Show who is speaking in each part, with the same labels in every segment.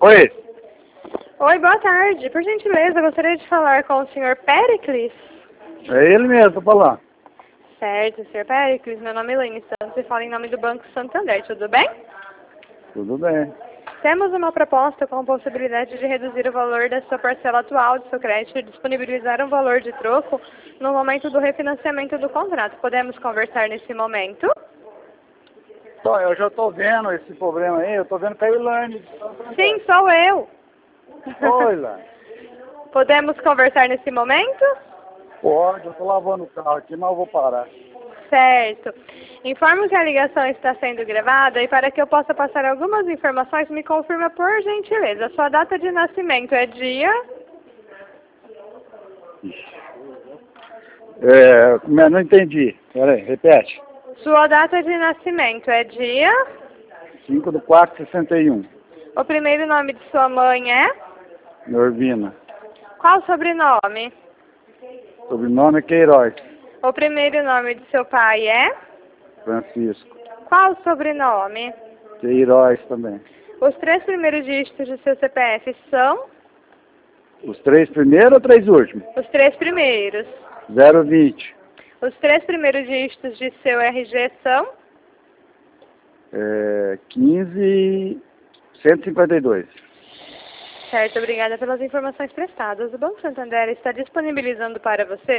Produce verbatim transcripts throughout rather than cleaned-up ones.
Speaker 1: Oi.
Speaker 2: Oi, boa tarde. Por gentileza, gostaria de falar com o senhor Péricles.
Speaker 1: É ele mesmo, tô falando.
Speaker 2: Certo, senhor Péricles. Meu nome é Elaine Santos e falo em nome do Banco Santander. Tudo bem?
Speaker 1: Tudo bem.
Speaker 2: Temos uma proposta com a possibilidade de reduzir o valor da sua parcela atual do seu crédito e disponibilizar um valor de troco no momento do refinanciamento do contrato. Podemos conversar nesse momento?
Speaker 1: Bom, eu já tô vendo esse problema aí, eu tô vendo com a Elaine.
Speaker 2: Sim, sou eu.
Speaker 1: Oi, Elaine.
Speaker 2: Podemos conversar nesse momento?
Speaker 1: Pode, eu tô lavando o carro aqui, mas eu vou parar.
Speaker 2: Certo. Informo que a ligação está sendo gravada e para que eu possa passar algumas informações, me confirma por gentileza. Sua data de nascimento é dia?
Speaker 1: É, mas não entendi. Peraí, repete.
Speaker 2: Sua data de nascimento é dia?
Speaker 1: cinco de quatro de sessenta e um.
Speaker 2: O primeiro nome de sua mãe é?
Speaker 1: Norvina.
Speaker 2: Qual o sobrenome?
Speaker 1: Sobrenome é Queiroz.
Speaker 2: O primeiro nome de seu pai é?
Speaker 1: Francisco.
Speaker 2: Qual o sobrenome?
Speaker 1: Queiroz também.
Speaker 2: Os três primeiros dígitos de seu C P F são?
Speaker 1: Os três primeiros ou três últimos?
Speaker 2: Os três primeiros.
Speaker 1: zero vinte.
Speaker 2: Os três primeiros dígitos de seu R G são?
Speaker 1: É, quinze cento e cinquenta e dois.
Speaker 2: Certo, obrigada pelas informações prestadas. O Banco Santander está disponibilizando para você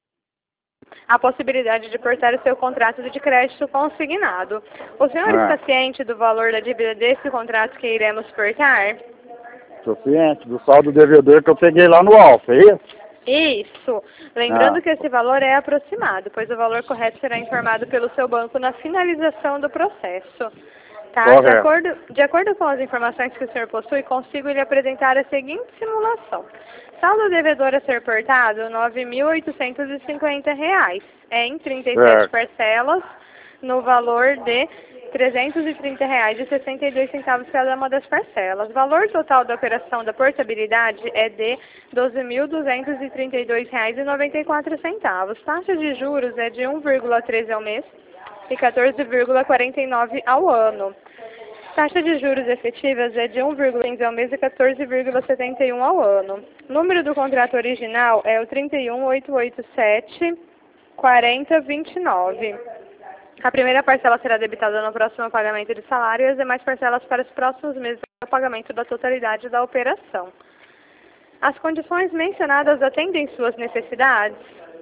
Speaker 2: a possibilidade de portar o seu contrato de crédito consignado. O senhor
Speaker 1: Ah.
Speaker 2: está ciente do valor da dívida desse contrato que iremos portar?
Speaker 1: Estou ciente do saldo devedor que eu peguei lá no Alfa, é isso?
Speaker 2: Isso. Lembrando
Speaker 1: Ah.
Speaker 2: que esse valor é aproximado, pois o valor correto será informado pelo seu banco na finalização do processo. Tá? De
Speaker 1: Correto.
Speaker 2: acordo, de acordo com as informações que o senhor possui, consigo lhe apresentar a seguinte simulação. Saldo devedor a ser portado, nove mil oitocentos e cinquenta reais. É em trinta e sete
Speaker 1: Certo.
Speaker 2: parcelas, no valor de trezentos e trinta reais e sessenta e dois centavos cada uma das parcelas. O valor total da operação da portabilidade é de doze mil duzentos e trinta e dois reais e noventa e quatro centavos. Taxa de juros é de um vírgula treze ao mês e quatorze vírgula quarenta e nove ao ano. Taxa de juros efetivas é de um vírgula quinze ao mês e quatorze vírgula setenta e um ao ano. Número do contrato original é o trinta e um, oitocentos e oitenta e sete, quarenta, vinte e nove. A primeira parcela será debitada no próximo pagamento de salário e as demais parcelas para os próximos meses para o pagamento da totalidade da operação. As condições mencionadas atendem suas necessidades?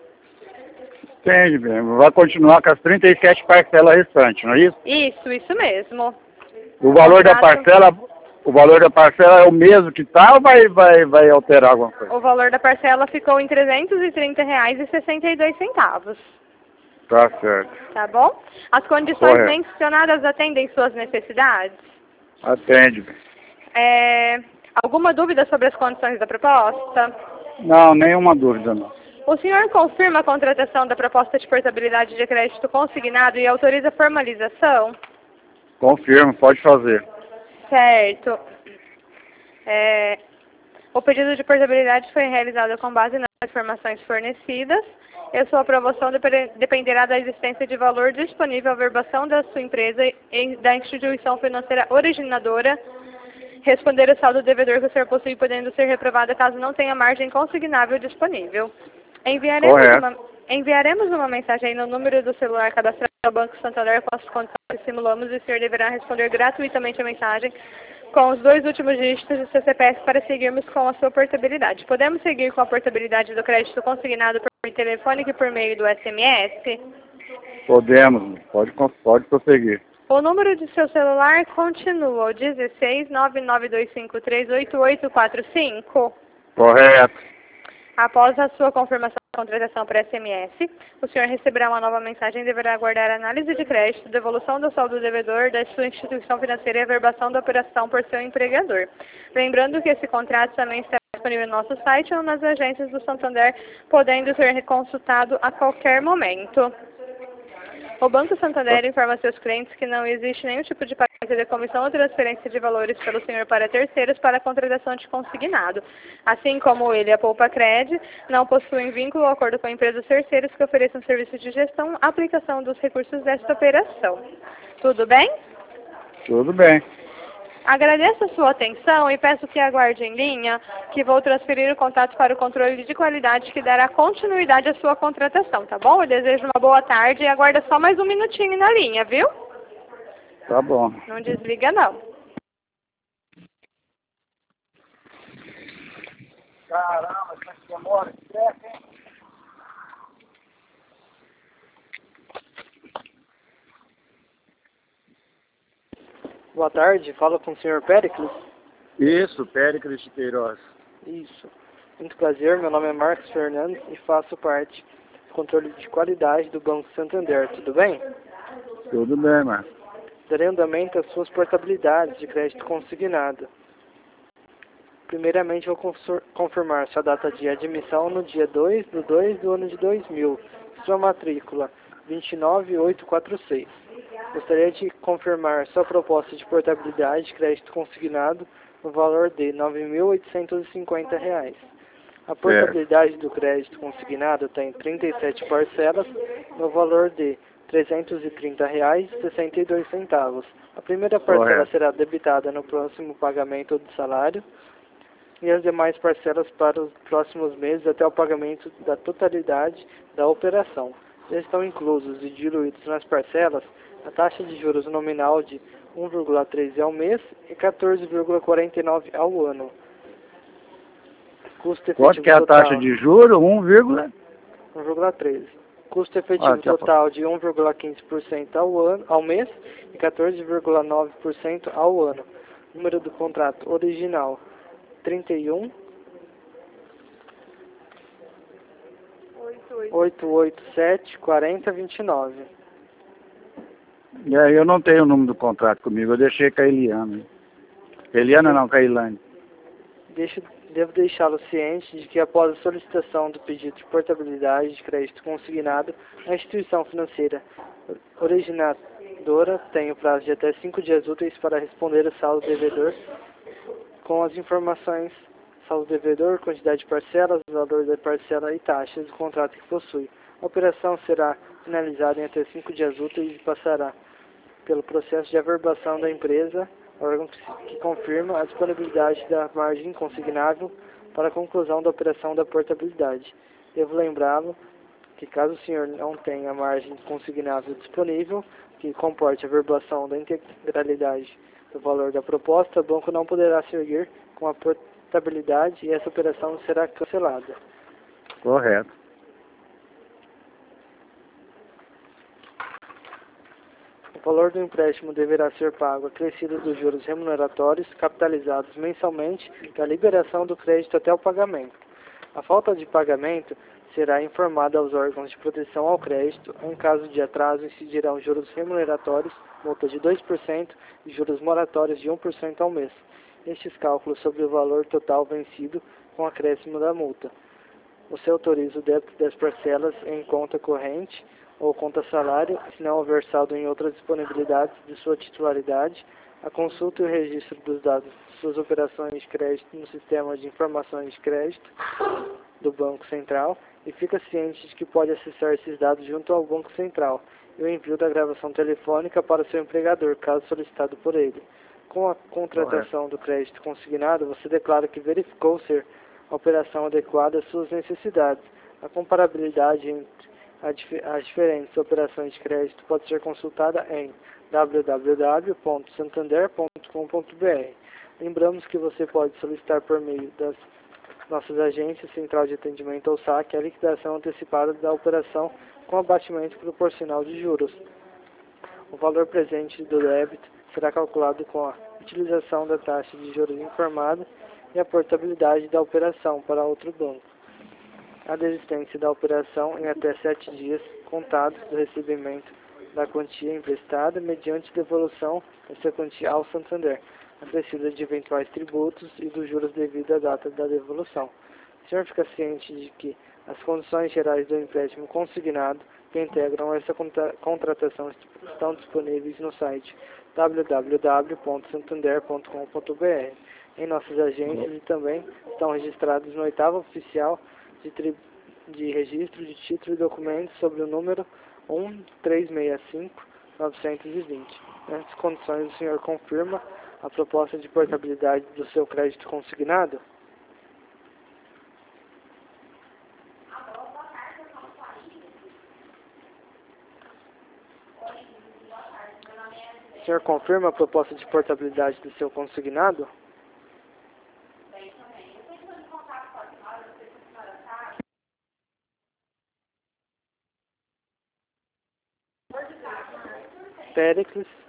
Speaker 1: Entende, mesmo. Vai continuar com as trinta e sete parcelas restantes, não é isso?
Speaker 2: Isso, isso mesmo.
Speaker 1: O valor da
Speaker 2: Contrato-
Speaker 1: parcela, o valor da parcela é o mesmo que está ou vai, vai, vai alterar alguma coisa?
Speaker 2: O valor da parcela ficou em trezentos e trinta reais e sessenta e dois centavos.
Speaker 1: Tá certo.
Speaker 2: Tá bom? As condições
Speaker 1: Correto.
Speaker 2: mencionadas atendem suas necessidades?
Speaker 1: Atende.
Speaker 2: É, alguma dúvida sobre as condições da proposta?
Speaker 1: Não, nenhuma dúvida não.
Speaker 2: O senhor confirma a contratação da proposta de portabilidade de crédito consignado e autoriza a formalização?
Speaker 1: Confirmo, pode fazer.
Speaker 2: Certo. É, o pedido de portabilidade foi realizado com base nas informações fornecidas. E a sua aprovação depre- dependerá da existência de valor disponível à verbação da sua empresa e da instituição financeira originadora, responder o saldo devedor que o senhor possui, podendo ser reprovado caso não tenha margem consignável disponível. Enviaremos
Speaker 1: Correto.
Speaker 2: uma, enviaremos uma mensagem no número do celular cadastrado ao Banco Santander com as condições que simulamos e o senhor deverá responder gratuitamente a mensagem com os dois últimos dígitos do seu C P F para seguirmos com a sua portabilidade. Podemos seguir com a portabilidade do crédito consignado por telefônico e por meio do S M S?
Speaker 1: Podemos, pode, pode prosseguir.
Speaker 2: O número de seu celular continua o dezesseis, nove nove dois cinco três, oito oito quatro cinco.
Speaker 1: Correto.
Speaker 2: Após a sua confirmação da contratação por S M S, o senhor receberá uma nova mensagem e deverá aguardar a análise de crédito, devolução do saldo devedor da sua instituição financeira e a verbação da operação por seu empregador. Lembrando que esse contrato também está disponível no nosso site ou nas agências do Santander, podendo ser consultado a qualquer momento. O Banco Santander informa seus clientes que não existe nenhum tipo de pagamento de comissão ou transferência de valores pelo senhor para terceiros para a contratação de consignado. Assim como ele e a Poupa Cred não possuem vínculo ou acordo com empresas terceiras que ofereçam serviços de gestão, aplicação dos recursos desta operação. Tudo bem?
Speaker 1: Tudo bem.
Speaker 2: Agradeço a sua atenção e peço que aguarde em linha, que vou transferir o contato para o controle de qualidade que dará continuidade à sua contratação, tá bom? Eu desejo uma boa tarde e aguarda só mais um minutinho na linha, viu?
Speaker 1: Tá bom.
Speaker 2: Não desliga, não.
Speaker 1: Caramba, isso aqui demora, esquece, hein?
Speaker 3: Boa tarde, fala com o senhor Péricles.
Speaker 1: Isso, Péricles de Queiroz.
Speaker 3: Isso. Muito prazer, meu nome é Marcos Fernandes e faço parte do controle de qualidade do Banco Santander, tudo bem?
Speaker 1: Tudo bem, Marcos.
Speaker 3: Darei andamento às suas portabilidades de crédito consignado. Primeiramente, vou confirmar sua data de admissão no dia dois de dois do ano de dois mil, sua matrícula vinte e nove mil oitocentos e quarenta e seis. Gostaria de confirmar sua proposta de portabilidade de crédito consignado no valor de nove mil oitocentos e cinquenta reais. A portabilidade do crédito consignado tem trinta e sete parcelas no valor de trezentos e trinta reais e sessenta e dois centavos. A primeira parcela
Speaker 1: Correto.
Speaker 3: será debitada no próximo pagamento do salário e as demais parcelas para os próximos meses até o pagamento da totalidade da operação. Já estão inclusos e diluídos nas parcelas a taxa de juros nominal de um vírgula treze ao mês e quatorze vírgula quarenta e nove ao ano. Custo efetivo
Speaker 1: Quanto que é a
Speaker 3: total
Speaker 1: taxa de juros? um,
Speaker 3: um vírgula treze. Custo efetivo
Speaker 1: Ah, tá bom.
Speaker 3: total de um vírgula quinze por cento ao ano, ao mês e quatorze vírgula nove por cento ao ano. Número do contrato original trinta e um, oitocentos e oitenta e sete, quarenta, vinte e nove.
Speaker 1: E aí eu não tenho o número do contrato comigo, eu deixei com a Eliana. Eliana não, com a Ilane.
Speaker 3: Deixo, devo deixá-lo ciente de que após a solicitação do pedido de portabilidade de crédito consignado, a instituição financeira originadora tem o prazo de até cinco dias úteis para responder ao saldo devedor com as informações saldo devedor, quantidade de parcelas, valor da parcela e taxas do contrato que possui. A operação será finalizada em até cinco dias úteis e passará pelo processo de averbação da empresa, órgão que confirma a disponibilidade da margem consignável para a conclusão da operação da portabilidade. Devo lembrá-lo que caso o senhor não tenha margem consignável disponível, que comporte a averbação da integralidade do valor da proposta, o banco não poderá seguir com a portabilidade e essa operação será cancelada.
Speaker 1: Correto.
Speaker 3: O valor do empréstimo deverá ser pago acrescido dos juros remuneratórios capitalizados mensalmente da liberação do crédito até o pagamento. A falta de pagamento será informada aos órgãos de proteção ao crédito. Em caso de atraso, incidirão juros remuneratórios, multa de dois por cento e juros moratórios de um por cento ao mês. Estes cálculos sobre o valor total vencido com acréscimo da multa. Você autoriza o débito das parcelas em conta corrente ou conta salário, se não houver saldo em outras disponibilidades de sua titularidade, a consulta e o registro dos dados de suas operações de crédito no sistema de informações de crédito do Banco Central e fica ciente de que pode acessar esses dados junto ao Banco Central e o envio da gravação telefônica para seu empregador, caso solicitado por ele. Com a contratação do crédito consignado, você declara que verificou ser a operação adequada às suas necessidades. A comparabilidade entre as diferentes operações de crédito pode ser consultada em w w w ponto santander ponto com ponto b r. Lembramos que você pode solicitar por meio das nossas agências Central de Atendimento ou S A C a liquidação antecipada da operação com abatimento proporcional de juros. O valor presente do débito será calculado com a utilização da taxa de juros informada e a portabilidade da operação para outro banco. A desistência da operação em até sete dias contados do recebimento da quantia emprestada mediante devolução dessa quantia ao Santander, acrescida de eventuais tributos e dos juros devido à data da devolução. O senhor fica ciente de que as condições gerais do empréstimo consignado que integram essa contra contratação estão disponíveis no site w w w ponto santander ponto com ponto b r. Em nossas agências e também estão registrados no oitavo oficial de, tri de registro de título e documentos sobre o número um três seis cinco nove dois zero. Nessas condições, o senhor confirma a proposta de portabilidade do seu crédito consignado? O senhor confirma a proposta de portabilidade do seu consignado? Péricles